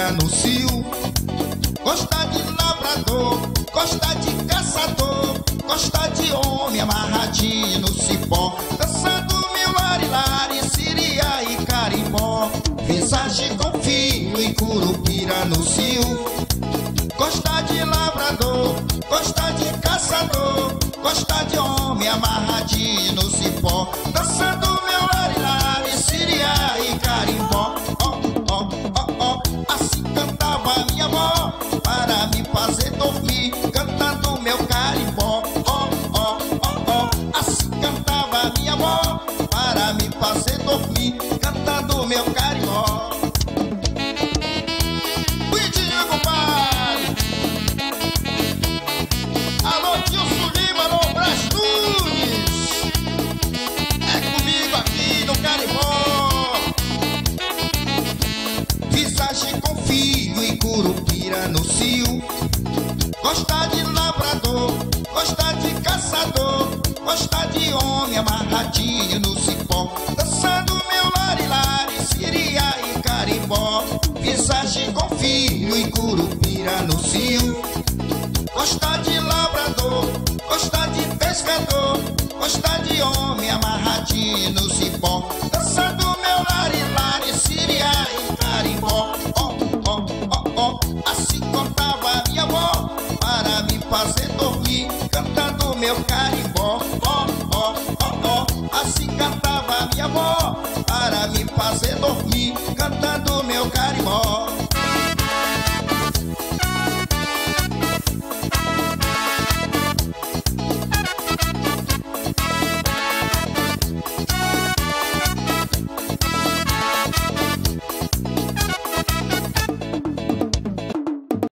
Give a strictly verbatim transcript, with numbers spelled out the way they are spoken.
curupira no cio. Gosta de lavrador, gosta de caçador, gosta de homem amarradinho no cipó, dançando meu lari-lari, siria e carimbó. Visagem com fio e curupira no cio. Gosta de lavrador, gosta de caçador, gosta de homem amarradinho no cipó, dançando meu lari-lari, siria e carimbó. Ó, ó, ó, ó, assim cantava minha avó para me fazer dormir, cantando meu carimbó. Ó, ó, ó, ó, assim cantava minha avó para me fazer dormir, cantando meu carimbó. Cuidinho, compadre. Alô, tio Sulima, alô, Brás Nunes. É comigo aqui no carimbó. Visagem com fio e curupira no cio. Gosta de lavrador, gosta de caçador, gosta de homem amarradinho no cipó, dançando meu lari-lari, siria e carimbó. Visagem com fio e curupira no cio. Gosta de lavrador, gosta de pescador, gosta de homem amarradinho no cipó, dançando meu lari-lari, siria e carimbó. Ó, ó, ó, ó, assim contava minha avó para me fazer dormir, cantando meu carimbó. Ó, ó, ó, ó, assim cantava minha avó para me fazer dormir, cantando meu carimbó.